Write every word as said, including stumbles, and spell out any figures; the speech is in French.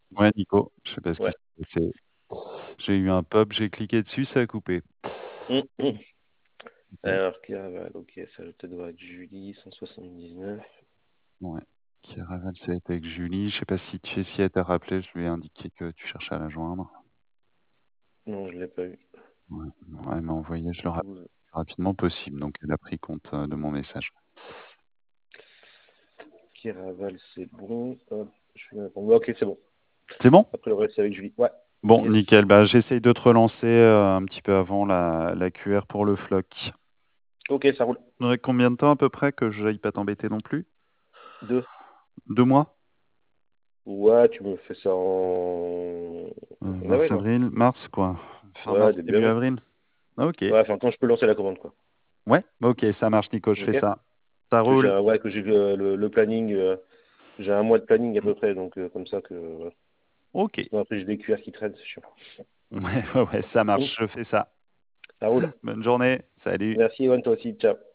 Ouais, Nico, je sais pas ce qui Ouais. s'est passé. J'ai eu un pop, j'ai cliqué dessus, ça a coupé. Hum, hum. Ok. Alors, Caraval, ok, ça peut devoir être Julie, cent soixante-dix-neuf. Ouais. Caraval, c'est avec Julie. Je sais pas si tu sais si elle t'a rappelé, je lui ai indiqué que tu cherchais à la joindre. Non, je l'ai pas eu. Ouais, ouais, elle m'a envoyé, je le rappelle douze. le plus rapidement possible, donc elle a pris compte euh, de mon message. Caraval, c'est bon. Hop, je vais répondre. Ouais, ok, c'est bon. C'est bon? Après le reste, c'est avec Julie. Ouais. Bon, Yes. nickel. Bah, j'essaye de te relancer euh, un petit peu avant la, la Q R pour le floc. Ok, ça roule. Faudrait combien de temps à peu près que je n'aille pas t'embêter non plus? Deux. Deux mois? Ouais, tu me fais ça en, Euh, en mars, avril, quoi. avril, mars quoi. Fin Ouais, mars, début début avril. avril. Ok. Ouais, enfin, quand je peux lancer la commande, quoi. Ouais, ok, ça marche, Nico, je fais Ok. ça. Ça Que j'ai, roule. un- ouais, que j'ai le, le- le planning. euh, j'ai un mois de planning à peu près, donc euh, comme ça que. Voilà. Ok. Sinon, après, j'ai des Q R qui traînent, c'est chiant. Ouais, ouais, ouais, ça Hum, marche, je fais ça. Ça roule. Bonne journée. Salut. Merci, Ewan, toi aussi. Ciao.